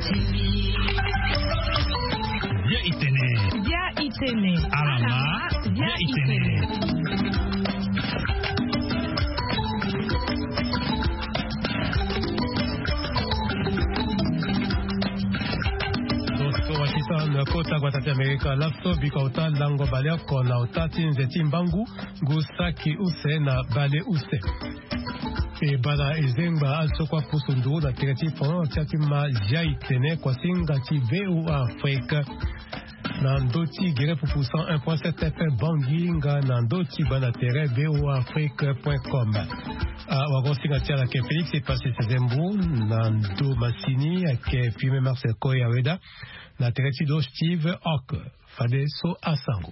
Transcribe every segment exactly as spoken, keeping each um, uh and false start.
Ya itene. Ya itene. Alama. Ya itene. Washington kota kwa tati Amerika lapso bikauta lango balea kona utati nzeti mbangu gusaki use na bale use e bala ezengba also kwa pusundu na tereti fon chati ma jai tene kwa singa ti V O A Afrika na ndoti gere pupu cent un point sept F M bangi nga na ndoti bana tere V O A Afrique point com a wagosinga tiala ke Félix e passé Sezembu na ndo Masini ke Fume Marcel Koyaweda na tereti do Steve Ock fade so asango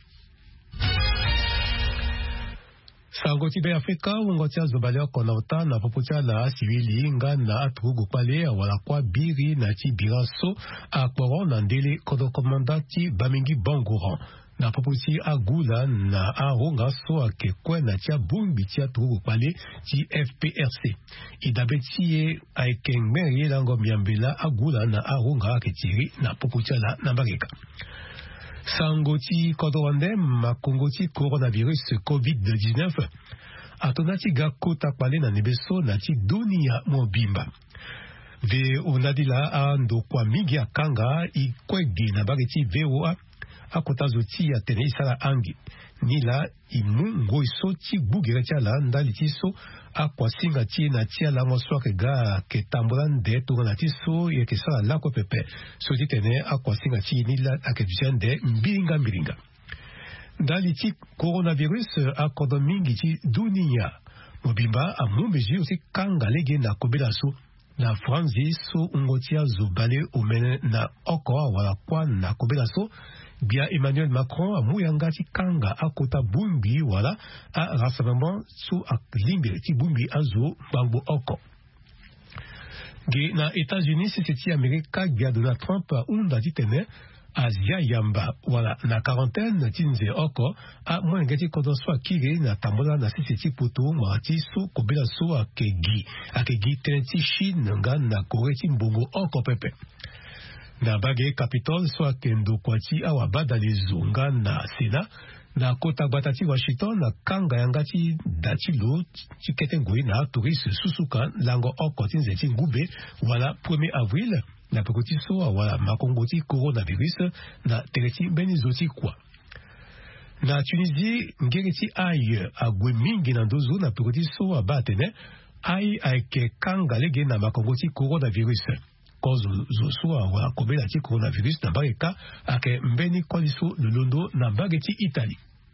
sango tibe Afrika ungotia zobaleo konauta na popotia la sivili nga na atugu pale wala kwa biri na ti biraso akporo na ndele kodo komandati bamingi bangoran na popoti agula na aronga so akekwe na tia bumbi tia atugu pale ti F P R C idabeti aikengmeri lango miambela agula na aronga aketiri na popotia la nambareka Sangoti kodowande makongoti coronavirus covid dix-neuf atonati gako tapale na nebeso nati dunia mobimba ve onadila ando kwa mingi akanga ikwege na bageti V O A akotazoti ya tene isala angi nila imu ngoi soti bugere tiala ndali tiso akwa singa ti na tiala ngoswa ke ga ke tambola nde to na tiso ye ke sala la ko pepe soti tene akwa singa ti nila akejende mbinga mbiringa ndali ti coronavirus akodo mingi ti dunia mobimba amu mesure si kanga lege na kobela so na franzi so ungotia zubale umene na oko wala kwa na kobela so Bia Emmanuel Macron a muyangati kanga akota bumbi wala a rassemblement sous a limbi ti bumbi azo bangbo oko. Ge na États-Unis c'est ti Amerika gya Donald Trump unda ti tene Asia yamba wala na quarantaine tinze oko a muyangati kodo so akire na tambola na sisi ti poto mati so kobela so akegi akegi tene ti Chine nga na Corée ti mbongo oko pepe. Na bage Capitol so kendo kwati awabada lezonga na Sena na kota batati Washington na kanga yangati datilo tiketengoi na touriste susuka lango okoti nzeti ngube wala premier avril na pekoti so wala makongoti coronavirus na tereti benizoti kwa na Tunisie ngereti aye agwe mingi na ndozo na pekoti so abatene aye aike kanga lege na makongoti coronavirus kozo zosua wa kobela ti coronavirus na bageka ake mbeni kwaliso lolondo na bageti Italie.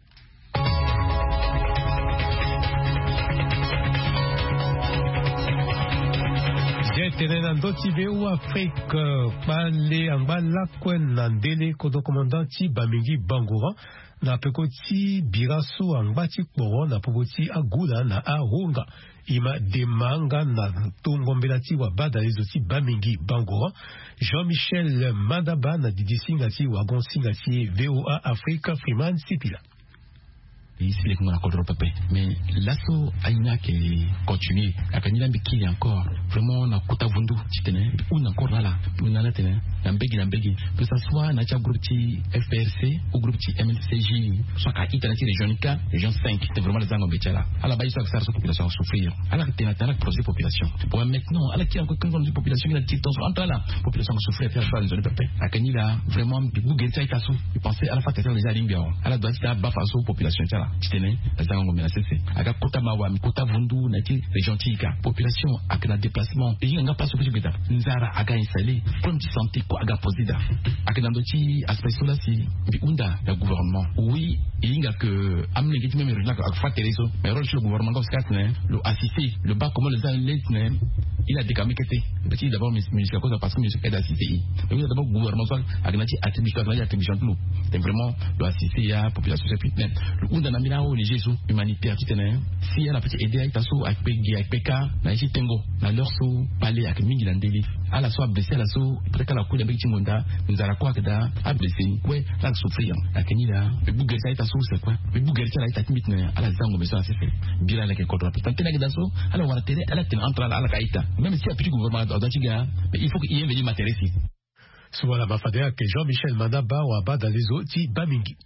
Jetene na ndoti V O A Afrique pale ambala kwen na ndele kodo komandanti bamingi bangoran na pekoti biraso angbati kporo na pokoti agula na aronga ima demanga na tongombelati wa bada lezoti bamingi bangoran Jean-Michel Madaba na didisingati wa gonsingati V O A Afrique Freeman Sipila. Ici les Congolais encore papé mais l'assaut aïna qui continue à canila mbiki encore vraiment na kuta vundu titene ou encore là ou na tene na mbegi na mbegi que ça soit na cha groupe ti F P R C ou groupe ti M L C J soit ka ita na ti région ka région cinq c'est vraiment les angles betala à la base ça ça population souffrir à la tena tena projet population pour maintenant à la qui encore quand on dit population la petite tension entre là population souffrir faire ça les zones papé à canila vraiment bouger ça itasu il pensait à la fois déjà limbia à la doit ça bafaso population ça titene azanga ngombe na sese aka kota mawa mikota vundu na ti région tika population akana déplacement et nga pas sopé beta nzara aga installé comme de santé ko aga posida akana ndoti aspect cela si bi unda le gouvernement oui inga que amne giti même région ak fa tereso mais rôle sur le gouvernement comme ça le assister le bas comment les gens il a décamé que c'est petit d'abord ministère cause parce que ministère aide assister mais d'abord gouvernement ça akana ti attribution akana attribution tout c'est vraiment le assister à population c'est puis le unda na mina les Jésus humanitaire qui tenait si elle a peut aider à tasso avec P G avec P K na ici tengo na leur so parler avec mingi landeli à la soit blessé la so peut-être la coup de petit monde nous a la quoi que da a blessé ouais là souffrir la kenila le bouger ça tasso c'est quoi le bouger ça là tatmit na à la zango mais ça c'est fait bila la que contre tant que na dasso alors on a télé elle a télé entre la la kaita même si il y a plus de gouvernement d'Antigua, mais il faut qu'il y ait un matériel ici. Soit la mafadea que Jean-Michel Manaba ou Abba dans les autres, Bamingi.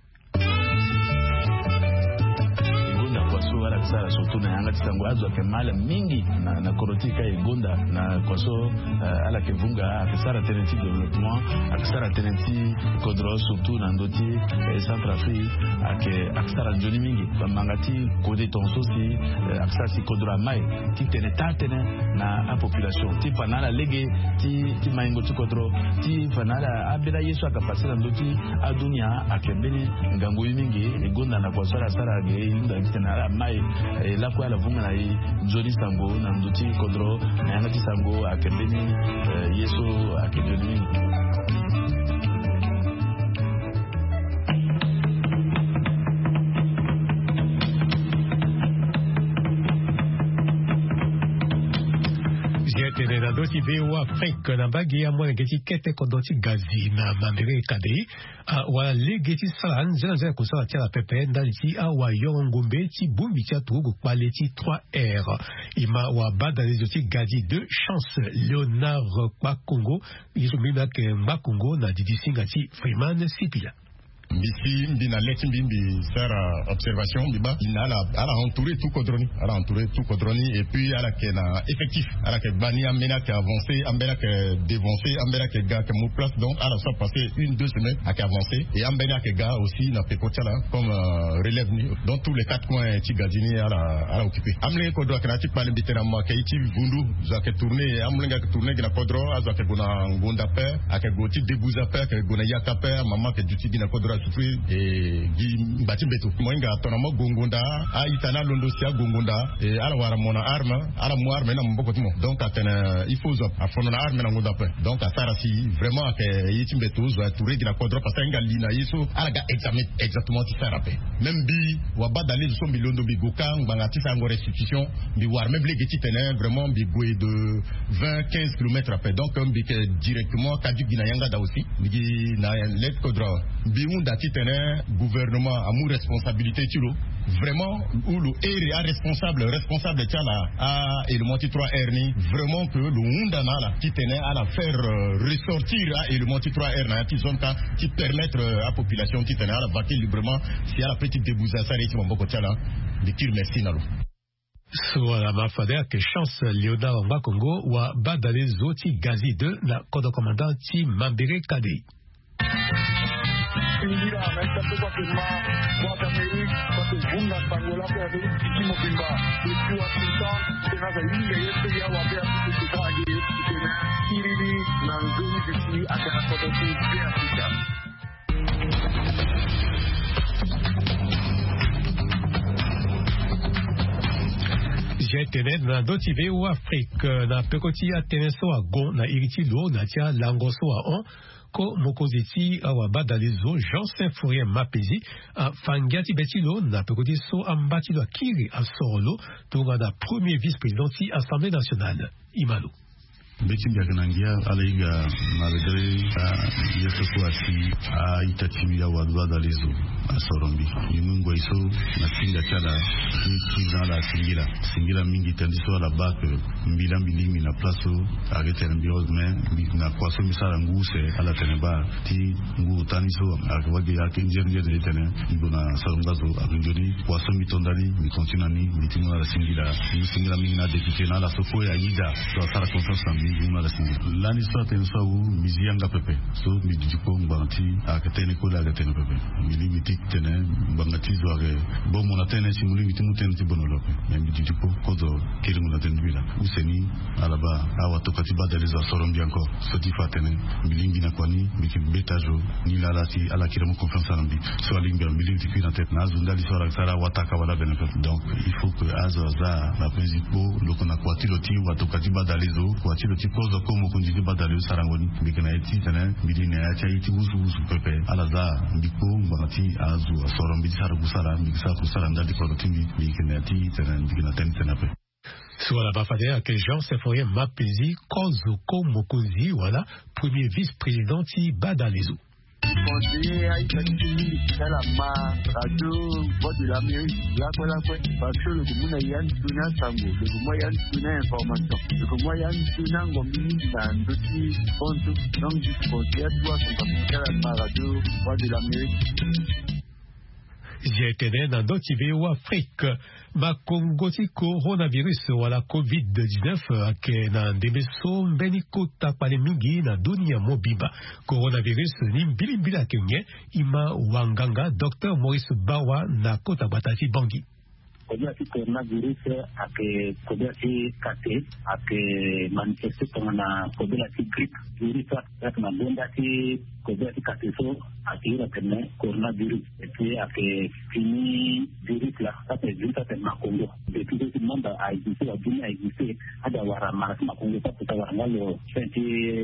Sara surtout na yanga tisango azwa ke mala mingi na na korotika egonda na kwaso uh, ala ke vunga akisara tenenti development akisara tenenti kodro surtout na ndoti e Centrafrique ake akisara njoni mingi bamangati kode tonso si uh, akisara si kodro mai ti tene tatene na a population ti panala lege ti ti maingo ti kodro ti panala abela yesu akapasira ndoti adunia akembeni ngango mingi egonda na kwaso la sara ge inda tena mai e la kwa la vunga na i joli sango na nduti kodro na yanga ti sango akembeni uh, yesu akembeni Tene na doti veo Afrique na bagi ya mwana geti kete kodoti gazi na mamere kade a wa le geti salan zela zela kusala tia la pepe ndali ti a wa yongombe ti bumbi tia tugu kwale ti trois R ima wa bada les oti gazi de chance Léonard Bakongo yiso mina ke Bakongo na didi singa ti Freeman Sipila. Ici, mbina leti mbimbi faire observation biba ina ala ala entouré tout Kodroni ala entouré tout Kodroni et puis ala ke na effectif ala ke bani amena ke avancé ambela ke dévancé ambela ke gars ke mou place donc ala soit passé une deux semaines à ke avancé et ambela ke gars aussi na pekotia là comme euh, relève ni dans tous les quatre coins tigadini ala ala occupé amle Kodro ke na ti pale bitena ma ke ti vundu za ke tourner amle ga tourner ke na Kodro aza ke gona ngonda pe ake goti debouza pe ke gona yaka pe mama ke duti na Kodro souffrir et gi bati beto moinga tona mo gongonda a itana londo sia gongonda et ala wara mona arme ala mo arme na mboko timo donc atena il faut a fono na arme na ngonda pe donc atara si vraiment que yiti beto zo touré de la Kodro parce que ngalina yeso ala ga examen exactement ti sara pe même bi wa ba d'aller so bi londo bi goka nganga ti sa ngo restitution bi war même les geti tena vraiment bi goe de vingt quinze kilomètres après donc bi que directement kadu gina yanga da aussi bi na let Kodro bi dati tene gouvernement a mou responsabilité tiro vraiment ou le ere a responsable responsable tiala a élément trois R ni vraiment que le hunda na la ti tene a la faire euh, ressortir a élément trois R na ti zone ka qui permettre à population ti tene a la vaquer librement si a la petite débouza ça ti mboko tiala de tir merci nalo. Soit la mafadea que chance Léonard Bakongo wa badale zoti gazi de la code commandant ti Mambere Kadei. Mira, esta tuba que más guata meri, porque bunga pangola que hace un chiquimo pimba, y tú asusan, que nada liga y este ya guapea tu tucaje, que na iridi, nanzuni de si a que na foto tu de Africa. J'ai tenu na doti veo Afrique na pekoti a teneso a gon na iriti lo na tia langoso a on ko mokoziti awa badalizo Jean Saint-Fourien Mapezi a fangati betilo na pekoti so ambati lo kiri a sorolo tonga na premier vice-président ti Assemblée nationale Imalo. Beti Biaganangia, Aleiga, malgré yeso kuasi a itatibi ya wadwa dalizo a Sorombi. Yumungo iso na singa chala kizan la singila. Singila mingi tandiso la bak mbila mbili na plaso agete mbio men na kwaso misala nguse ala teneba ti ngu taniso akwage yake njerje de tene ngona Sorombazo akunjoni kwaso mitondani mikontinani mitimo la singila. Singila mingi na député na la soko ya ida to sara confiance lani so ten so mizianga pepe so mi diko mbanti akatene ko la gatene pepe mi limiti tene mbangati zo age bo mona tene si muli mitimu tene ti bonolo mi diko ko do kiri mona tene bila useni alaba awa to katiba de les Sorombi encore so ti fatene mi lingi na kwani mi ki betajo ni la lati ala kire mo confiance en bi so lingi mi limiti ki na tête na zunda li so la sara wataka wala bene donc il faut que azaza la principaux le qu'on a kwati loti wa to katiba dalizo kwati ti kozo komo kunjiki badali sarangoni bikena eti tene bidine ya chai ti usu usu pepe alaza biko mbati azu Sorombi saragu sara bikisa kusara ndadi ko timbi bikena eti tene bikena tene tene pe. Soit la bafadea que Jean Saint-Fourien Mapezi kozo komo kunzi wala premier vice-président ti badalizo. conseiller à Italie, à la main, radio, voix de l'Amérique, là quoi là quoi, parce que le Goumuna Yann Tuna Sango, le Goumuna Yann Tuna information, le Goumuna Yann Tuna Gomini, dans d'autres comptes, donc du conseiller, toi, son capital à la radio, voix de l'Amérique. J'étais dans d'autres V O Afrique. Ma Congo si coronavirus wala covid dix-neuf ke na ndebeso beniko tapale mingi na dunia mobimba. Coronavirus ni mbili mbili akenye ima wanganga Docteur Maurice Bawa na kota batati bangi. Kobia si coronavirus ake kobia si kate ake manifeste kama kobia si grip virus ake na bonda si kobia si kate so ake ira kene coronavirus eke ake fini virus la kate virus ake na Congo depuis que le monde a existé a dunia a existé ada wara mara na Congo pa puta wara ngalo twenty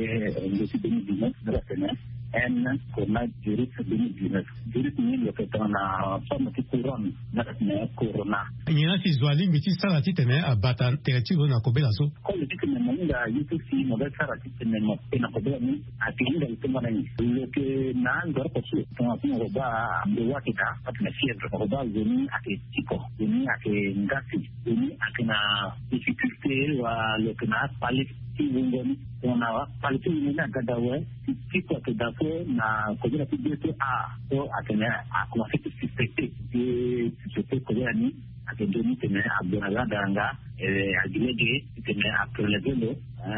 dix-neuf de la semaine en coronavirus deux mille dix-neuf virus ni le que na forme de couronne na corona. Nyina si zwali miti sala titene abata teretivo na kobela so. Ko le titene manga yutu si mo da sala titene mo na kobela ni atinda itema na ni. Le que na ndor ko su to ko mo ba de wakita atna fièvre ko ba zoni ake tiko zoni ake ngasi zoni ake na difficulté wa le que na pali ti ngoni ona pali ti ni na gadawe tiko to da ko na kobela ti de a so ake na a ko se suspecté de je peux kobela ni ake doni tene abdona danga eh agilege tene aprelevelo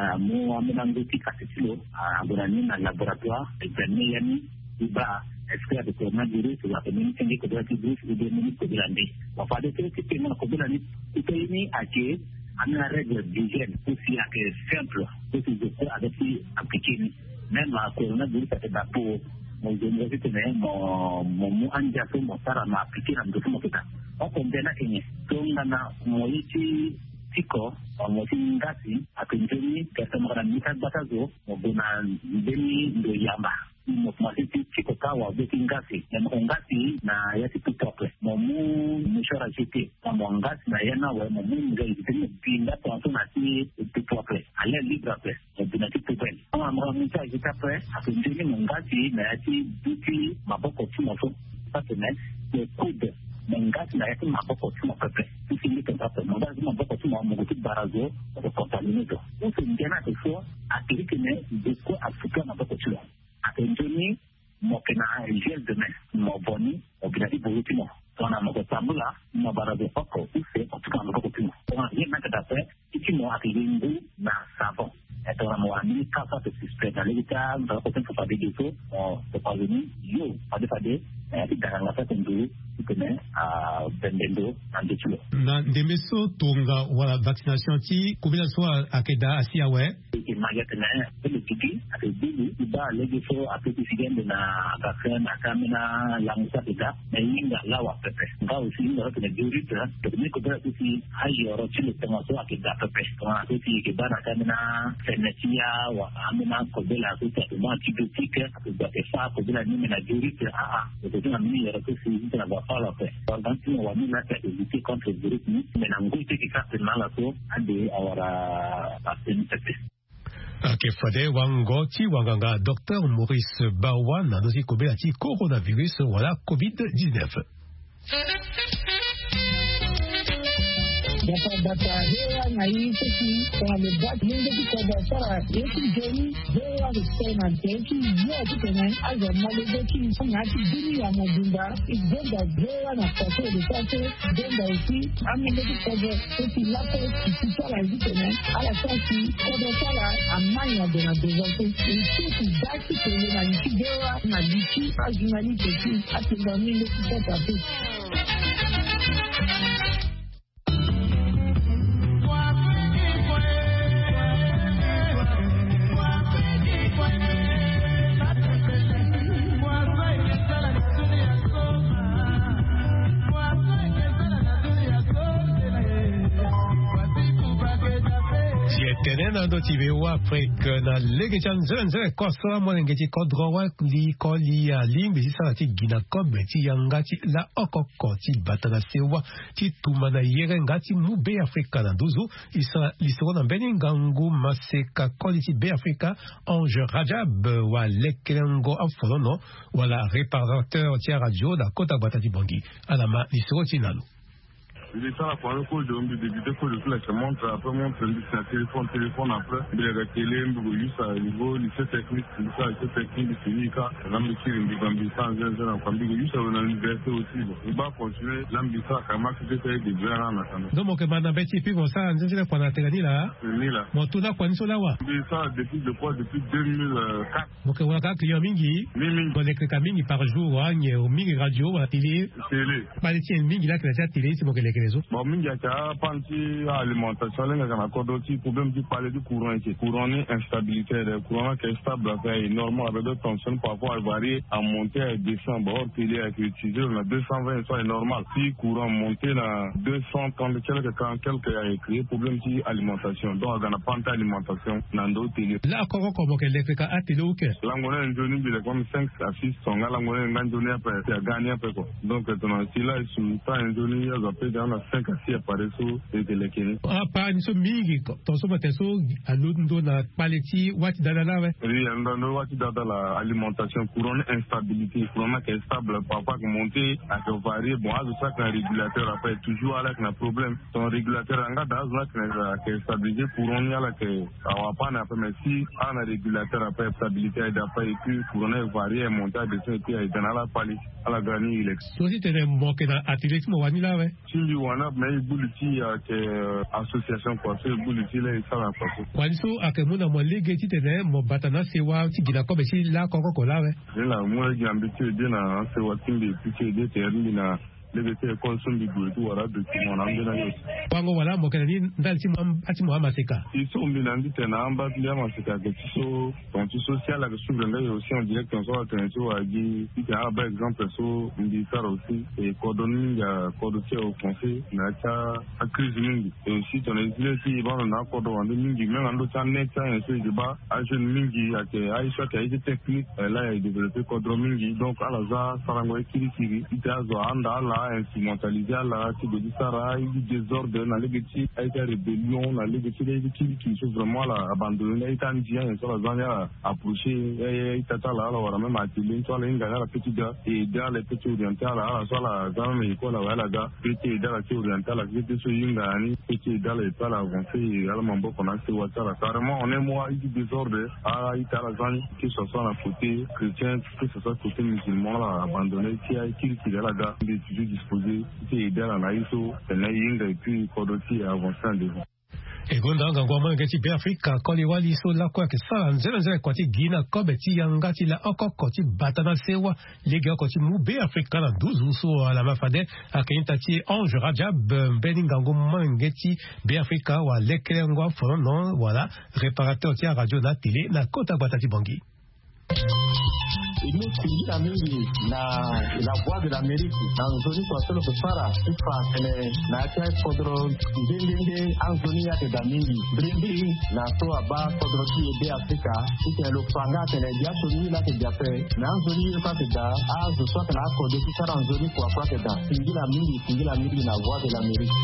mo amenango tikasitilo abona ni na laboratoire examiner yani iba est-ce que le coronavirus va venir tenir que doit virus ou bien ni que blindé on va dire que c'est mon coronavirus c'est ni ake ana règle d'hygiène aussi ake simple aussi de faire avec appliquer même la coronavirus c'est d'abord mon général tene mon mon anja so mo sara ma appliquer na ndo mo kita o kombena kenye so ngana mo iti tiko mo singasi akinjeni kata mara mita batazo mo bona ndeni ndo yamba mo masiti tiko kawa beti ngasi na mo ngasi na yati tutope mo mu mshora jiti mo ngasi na yana wa mo mu ngai ndeni binda to na ti tutope ale libra pe mo bona ti tutope mo mo mita jita pe akinjeni mo ngasi na yati biti maboko timo so patene le coude mengasi na yati maboko timo pepe sisi tentapo mengasi maboko timo mo kuti barazo ko contaminado o se ngena de fo akirike ne de ko afuka maboko timo atendoni mo kena gel de main mo boni o binati bolutimo tona mo tambula mo barazo poko use otuka maboko timo ona yema kada pe itimo akiringu na savon etora mo ani kasa de suspect alita ndo ko tempo pa de so o to pa ni yo ade pade ati daranga sa tendu kene a bendendo andechulo na ndemeso tonga wala vaccination ti kubila so akeda asiawe e magatena le tiki ati bibi iba legi so apeti sigende na vaccine akamina la musa pita na inga lawa pepe nga usi ndo tene durita to ni ko dra ti hayo ro chile tama so akeda pepe to ati ke bana kamina senetia wa amina ko bela so ta ma antibiotique ati ba te fa ko bela ni na durita a a to tena mini ro ko si tena ba fala pe donc ni wa ni la ta éviter contre le virus ni mais na ngoti ki ka mala so ande awara vaccine pepe. Ake fade wango ti wanganga Docteur Maurice Bawa na dosi kobela ti coronavirus wala covid dix-neuf. Data data hewa na hii sisi kwa mebati mungu kiko basara yesu jeni hewa kusema teki yote tena aza malezeki ngati dini ya mobimba igenda hewa na kato de kato genda usi amende kiko eti lapo kisala zitena ala sasi kodo sala amanya de na dezote eti dati kwenye na nchi hewa na dichi ajunali teki atinda mingi kiko tapu. ando tive wa Afrique na lege chan zenze koso mo ngeti kodro wa li ko li a limbi sisa ti gina kobe ti yangati la okoko ti batana sewa ti tumana yere ngati mu be Afrika na duzu isa lisoro na beni ngangu maseka koliti be Afrika Ange Rajab wa lekelengo afolono wala réparateur ti radio da kota batati bangi alama lisoro ti nalo. Il est là pour un coup de débuter pour le flash montre après montre le téléphone téléphone après il est télé juste à niveau lycée technique lycée lycée technique fini ka l'ambition de Gambia sans un Gambia juste à l'université aussi il va continuer l'ambition à Max de faire des grands en attendant donc mon que mana beti puis bon ça nzela kwa na telani là ni là mon tuna kwa niso la wa ça depuis depuis depuis deux mille quatre mon que wala ka client mingi mingi bon les clients mingi par jour wa au mingi radio wa télé télé pas les tiens mingi là que la télé c'est mon que les réseaux bon mingi a panti alimentation là nga na kodoti problème du parler du courant ici courant ni instabilité le courant qui est stable c'est normal avec d'autres tensions parfois varier à monter à descendre hors télé à utiliser on a deux cent vingt ça est normal si courant monter na deux cent trente quelques quand quelques a créé problème ci alimentation donc on a panti alimentation nando télé là comment comment que l'électrique a télé ou que là on a un donné de comme cinq à six son là on a un donné après c'est gagné après quoi donc on si là sur pas un donné on peut dans la cinq à six appareils so et de l'équilibre ah pas ni so mingi ton so matin so alundo na paleti wati dada la ouais oui ando wati dada la alimentation courant instabilité courant qui est stable parfois que monter à que varier bon à ça qu'un régulateur après toujours avec un problème ton régulateur anga dans là que est stabilisé courant y a là que on va pas après mais si on a régulateur après stabilité d'après et puis courant varier monter à descendre et puis dans la palette à la granit il est so si tu es moqué dans athlétisme wani là ouais si lui wana mais buliti que association quoi c'est buliti là ça va passer wani so akemuna mo lege ti tene mo batana sewa ti gina ko be si la ko ko la ouais la mo jambe ti de na sewa timbe ti de terni na le te consum di go to wara de ti mo na ngena yo wango wala mo kana ni ndal ti mo ati mo amaseka ti so mbi na ndi tena amba ti amaseka ke ti so ton ti social la sur le yo aussi en direct on so atene to aji ti ta par exemple so mbi sara aussi et cordon ya cordon au français na ta a crise mingi et aussi ton exemple ti ba na cordon ande mingi mais ando ta net ça et c'est ba a jeune mingi a ke a soit a été technique là il développé cordon mingi donc à la za sarango kiri kiri ti ta zo anda la instrumentalisé la ti de sara il désordre dans les petits a été rébellion dans les petits les petits qui sont vraiment là abandonnés et tant bien et sur la zone approché et tata là alors même à tilin toi les gars la petite et dans les petits orientales là sur la zone mais quoi là là gars petit dans la petite orientale là petit sur une gani petit dans les pas avancé et là mambo qu'on a fait là carrément on est moi il désordre à ita la zone qui se sont à côté chrétien que ce soit côté musulman là abandonné qui a qui qui là gars disposé qui est dans la iso et puis kodoti avançant devant e gonda ngwa mo ngeti be Afrika ko li wali so la kwa ke sa nzela nzela kwa ti gina ko be ti yanga ti la okoko ti batana sewa le ga ko ti mu be Afrika na douze so ala mafade akenta ti Ange Rajab beningango mo ngeti be Afrika wa lekele ngwa fo non voilà réparateur ti radio na télé na kota batati bangi imetingira mingi na la voix de l'Amérique dans zoni kwa solo kusara ifa ene na kia kodro ndenge anzoni ya ke da mingi brindi na so aba kodro ti ebe Afrika ite lo panga tene dia so ni la ke jape na anzoni ya ke da azu so na kodro ti sara anzoni kwa kwa ke da tingira mingi tingira mingi na voix de l'Amérique.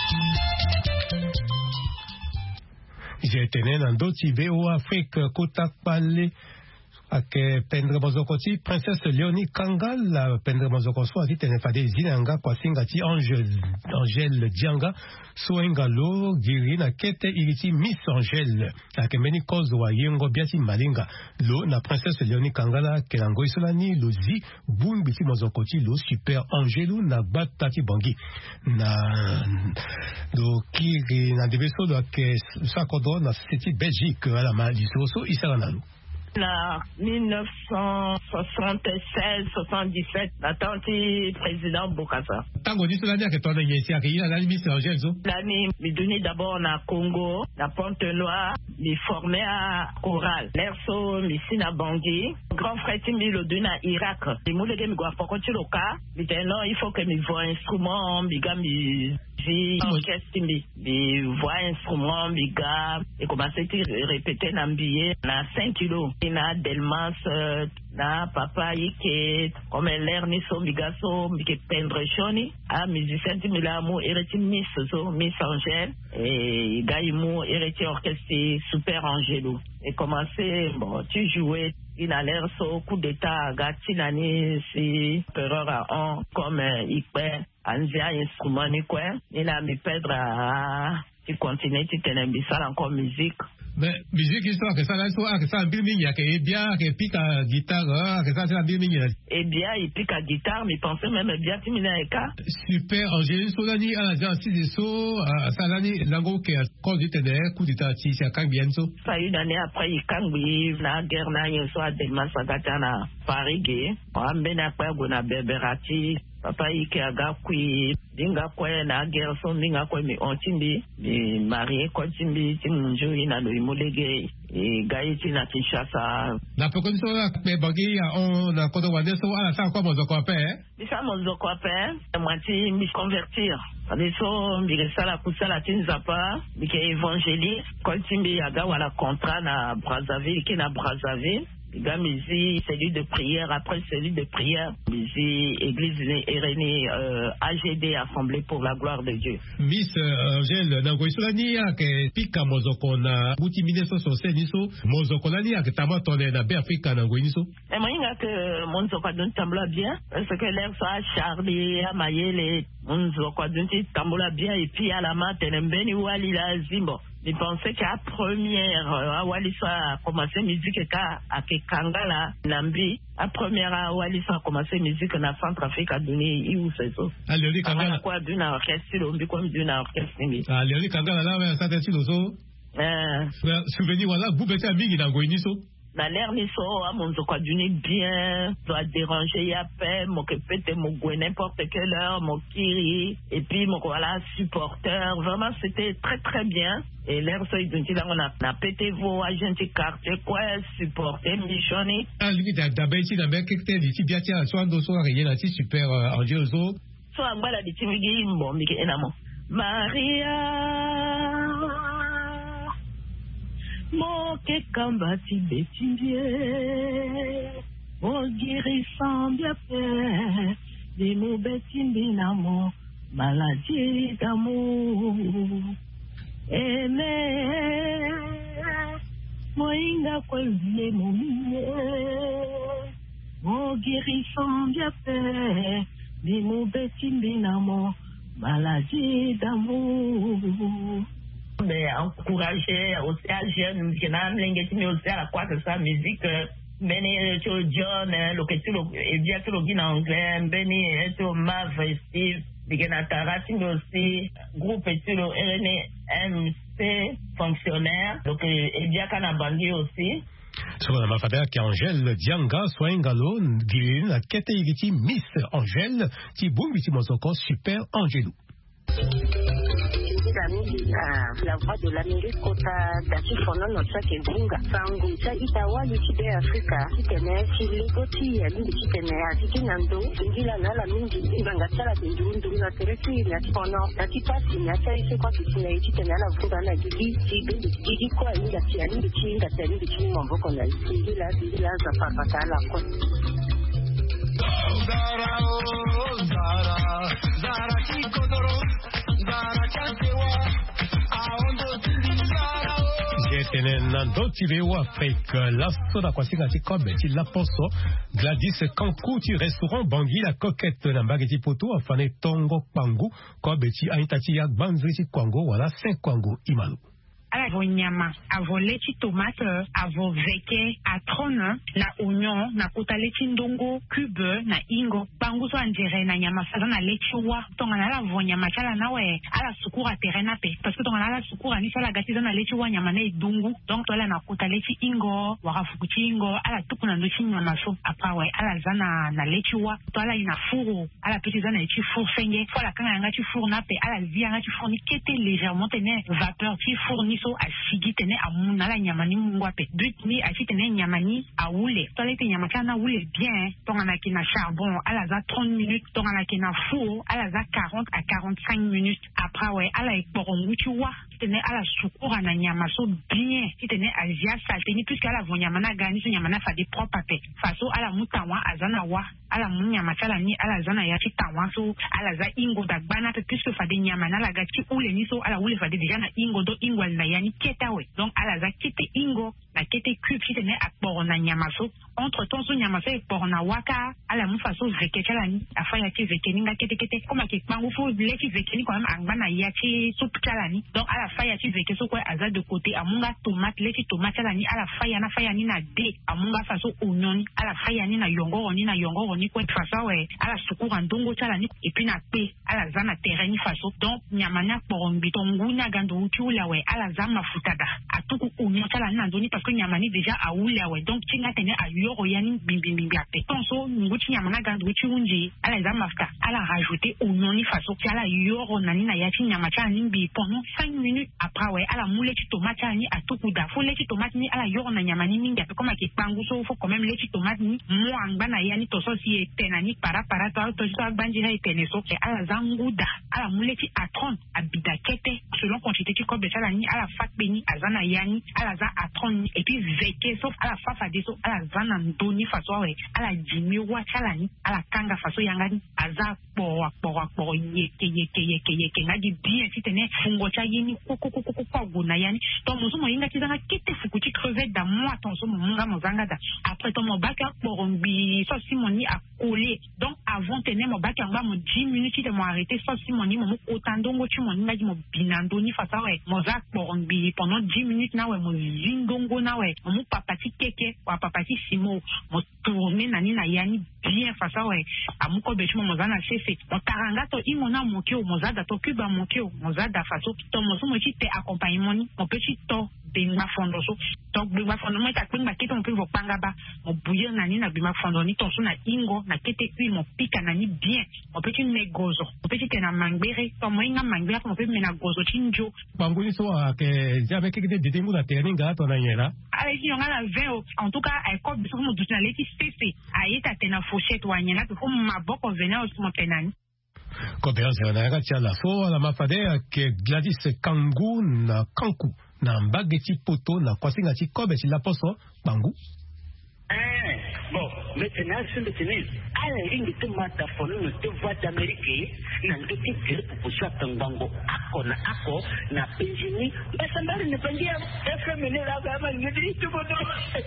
J'ai tenu dans d'autres V O Afrique Kota Pale ake pendre mozokoti princesse Léonie Kangal pendre mozokoswa ati tenefade zinanga kwa singati Angel Angel Dianga soengalo giri na kete iriti Miss Angel ake meni kozo wa yengo biati malinga lo na princesse Léonie Kangala kelango isolani lo zi bumbiti mozokoti lo super Angelu na batati bangi na do kiri na debeso do ake sakodo na seti Belgique ala ma disoso isaranalo en mille neuf cent soixante-seize soixante-dix-sept, la tante président Bokassa. tango ni cela que ton ici à qui la Miss Angèle zo. L'année me donné d'abord na Congo, na Pointe-Noire, me formé à Oral. L'erso me si na Bangui. Grand frère Timbi le donné à Irak. Les moulins de me gwa pour continuer au cas. Mais non, il faut que me voie instrument, me gars me j'ai orchestre Timbi. Me voie instrument, me gars et commencer à répéter na billet na cinq kilos. Et na Delmas na papa yike comme l'air ni so migaso mike pendre choni a musicien ti milamu ereti Miss so Miss Angèle et gaimu ereti orchestre Super Angelo et commencé bon tu jouais il a l'air so coup d'état gati nani si pereur à on comme ikpe anzia instrument ni quoi il a mi perdre à tu continues tu tenais bisal encore musique. Mais musique histoire que ça là soit que ça un billing ya que bien que pique à guitare que ça c'est un billing. Et bien il pique à guitare mais pensez même bien tu m'as éca. Super Angèle Solani à l'agence de so ça là ni lango que quand tu tenais coup d'état si c'est quand bien so. Ça une année après il quand oui la guerre na yo so à Delmas Sagatana Paris gay. On bena kwa gona beberati papa yike aga kui dinga kwa na guerre so dinga kwa mi ontimbi mi marié kwa timbi timunjo ina no imolege e gaiti na Kinshasa na pokoni so pe bagi on a kodo wande so ala sa kwa mozo kwa pe bisa mozo kwa pe mwati mi convertir so mi resala kusala tinzapa mi ke évangéliste kwa timbi aga wala contrat na Brazzaville ki na Brazzaville. Gamizi, celui de prière, après celui de prière, Mizi, Église Irénée, euh, A G D, Assemblée pour la gloire de Dieu. Miss Angèle, nango isolani ya ke pika mozoko na buti mineso so seniso, mozoko nani ya ke tamatone na be Afrika nango iniso. Et moi, il y a que mozoko don tambola bien, parce que l'air soit charlie, amayele, mozoko don tambola bien, et puis à la main, tenembeni wali la zimbo. Je pensais qu'à première, à Wallis a commencé musique à Kekangala, Nambi. À première, à Wallis a commencé musique dans Centrafrique à donner où c'est ça. Ah, Léonie Kangala. Quoi d'une orchestre, on dit comme d'une orchestre. Ah, Léonie Kangala, là, ça t'est sur le so. Euh. Souvenir, voilà, vous mettez un big dans Goiniso. Na l'air ni so a mon zokwa duni bien doit déranger ya paix mon que peut mon goué n'importe quelle heure mon kiri et puis mon voilà supporter vraiment c'était très très bien et l'air so idunti là on a na pété vos agents quartier quoi supporter michoni ah lui d'abord ici dans bec que dit bien tiens soit do soit rien là super angioso so angala dit timigi mbo miki enamo Maria Mo que kambati betimbie, mo guérissant bien fait, de mo betimbi namo, maladie d'amour. Aimé, mo inga kwevie mo mie, mo guérissant bien fait, de mo betimbi namo, maladie d'amour. Mais encourager aussi à jeunes qui n'ont pas aussi à la quoi que ça musique Benny to John le que tu et bien tout le en anglais Benny to Mav Steve Bigena Tarati aussi groupe et tout le M C fonctionnaire donc et bien qu'on a bandé aussi sur la mafada qui Angèle Dianga Swingalo Guilin la catégorie Miss Angèle qui boum qui mozoko Super Angelo. La voix de l'Amérique kota dati fono no sa ke bunga sangu sa itawa lichide Afrika kitene chiligoti ya ndi kitene ya kikinando ngila na la mingi nganga tsala ndundu na tereki na fono dati pasi na sai se kwa kitene kitene la vuga na gigi gigi gigi kwa inga tia ndi chinga tia ndi chinga mboko na ngila ngila za papata la kwa Zara oh Zara Zara kikodoro Zara kasewa J'étais dans Tivéo Afrique, la soda kwa singa ti comme ti la poso Gladys Kankou ti restaurant Bangui la coquette na mbageti poto afane tongo pangu ko beti aitati ya banzri ti kwango wala cinq kwango imalu. ala vo nyama avo lechi tomate avo veke atrone na oignon na kota lechi ndongo cube na ingo bangu so anjere na nyama sa na lechi wa tonga na la vo nyama chala na we ala sukura terena pe parce que tonga na la sukura ni sala gati na lechi wa nyama na idungu donc tola na kota lechi ingo wakafukuchi ingo ala tuku na lechi nyama so apa we ala zana na lechi wa tola ina furu ala petit zana lechi furu fenge fola kanga nga chi furu na pe ala zia nga chi furu ni kete légèrement tene vapeur chi furu ni so asigi tene amuna la nyama ni mungwa pe but ni achi tene nyama ni aule tola te nyama kana ule bien tonga na kina charbon ala za trente minutes tonga na kina furu ala za quarante à quarante-cinq minutes après ouais ala ekporongu chi wa tene ala sukura na nyama so bien tene azia salte ni puisque ala vo nyama na gani so nyama na fa de propre pe faso ala mutawa azana wa ala munyama chala ni ala zana ya chitawa so ala za ingo da bana pe puisque fa de nyama na la gati ule ni so ala ule fa de déjà na ingo do ingo na yani keta we donc ala za kete ingo na kete cube tene akporo na nyama so entre temps so nyama so ekporo na waka ala mu faso veke chala ni afaya ti veke ni nga kete kete comme ke pangu fo leki veke ni quand même angba ya chi soup chala ni donc ala faya ti veke so ko aza de côté amunga tomate leki tomate chala ni ala faya na faya ni na de amunga faso oignon ala faya ni na yongo ni na yongo ni ko faso we ala sukura ndongo chala ni et puis na pe ala za na terrain ni faso donc nyama na porombi tongu na gando uchula we ala za mafuta da atuku oignon chala ni na ndoni parce que nyama ni déjà a ula we donc tinga tene a yoro yani bimbi bimbi ape tonso nguchi nyama na gando uchunji ala za mafuta ala rajouter oignon ni faso chala yoro nani na yachi nyama chala ni bi pendant cinq minutes après ouais ala moule ci tomate chala ni atuku da fo le ci tomate ni ala yoro na nyama ni mingi ape comme ke pangu so faut quand même le ci tomate ni mo angba na yani to so si tenani para para to to so banji ha tene so ke ala zanguda ala moule ci atron abida kete selon quantité ci ko be chala ni ala fat beni azana yani ala za atron et puis veke sauf ala fafa de so ala zana ndoni faso we ala jimi wa chala ni ala kanga faso yanga ni aza po po po yeke yeke yeke yeke ngadi bien si tene fungo cha yini koko koko koko guna yani to mo so mo inga tizanga kete fukuti crevette da moi ton so mo nga mo zanga da après to mo baka porombi so si moni a collé donc avant tene mo baka ngba mo dix minutes de mo arrêter so si moni mo otandongo chi moni ngadi mo binando ni faso we mo za porombi pendant dix minutes na we mo zindongo na we mo papati keke wa papati simo mo tourner nani na yani bien faso we amuko bechi mo zana chefe mo taranga to imo na mo kio mo zada to kuba mo kio mo zada faso to mo so mo chi te accompagnement ni mo petit to bimba fondo so to bimba fondo mo ta kwinga kito mo pe vo panga ba mo bouillir nani na bimba fondo ni to so na ingo na kete huile mo pika nani bien mo petit negozo mo petit te na mangbere to mo inga mangbere mo pe mena gozo chinjo bangu ni so ke jabe ke de de mu da teninga to na yera ale ki yonga na vingt en tout cas ay ko biso mo dutna leki cc ayeta tena fourchette wa nyana ko maboko venir au mo tenani Kobeanze na gacha la fo la mafade ke Gladys Kangu na Kanku na mbageti poto na kwasinga ti kobe ti la poso bangu eh bon maintenant c'est le tennis ala ringi te mata fono no te voix d'Amérique na ndo te dire pour ça tangango ako na ako na penjini basa mbali ne pendia F M ne la kama ngidi tu bodo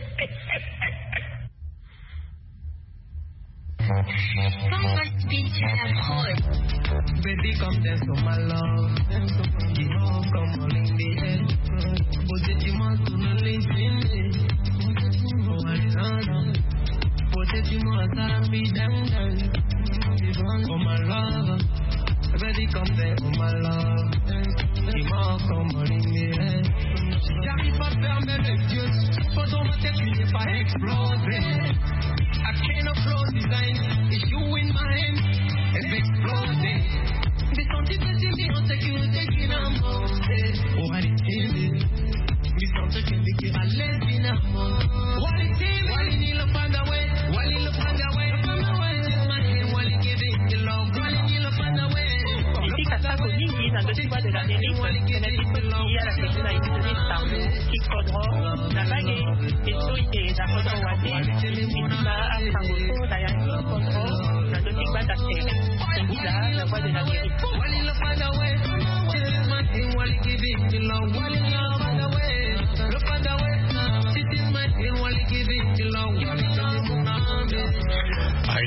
Baby, come dance for my love. You know, come on in the end. Put it in my tunnel, listen. Oh, I know. Put it in my time, be down. For my love. Baby, come dance for my love. You know, come on in the end. J'arrive pas à fermer les yeux. Faut dans ma tête, tu n'es pas explosé. I cannot close design. It's you in my hand. It's exploding. They don't even see me on security. Taking a moment. Oh, I didn't feel it. We don't take it. They are letting a moment. What is it? Why you need to find a way? Why you need to find a way? Find a way. My hand, why you give it the love? Why you need to find a way? Ici, Kata Konigi, dans le sud de l'Amérique, c'est la petite fille à la question à utiliser Istanbul, qui kodro, la bague, et soïté, la kodro wate, et la Asangoto, la yangi, kodro, la dotique va d'accès. C'est Nida, la voix de l'Amérique.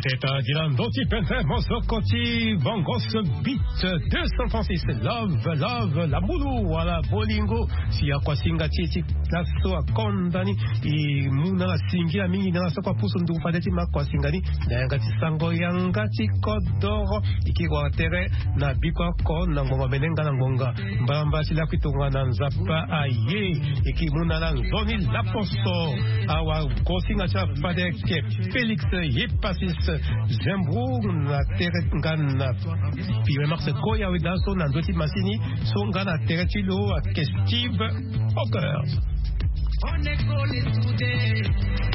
C'était Dilando Pente Mosokoti Bongos Beat deux cent trente-six Love Love La Mulu Wala Bolingo Si Akwa Singa Titi Lasso Akondani I Muna Singira Mingi Na Sokwa Pusundu Fadeti Makwa Singani Nangati Sango Yangati Kodoro Ikiwa Tere Na Bikwa Ko Nangonga Benenga Nangonga Mbamba Sila Kitunga Nanzapa Aye Iki Muna Nanzoni Laposto Awa Kosinga Cha Fadeke Felix Yepasis Zembrou na tere ngana Puis Marse Koya Widaso na Ndoti Masini Songana Tere Tilo Steve Hawkers. On est collé today.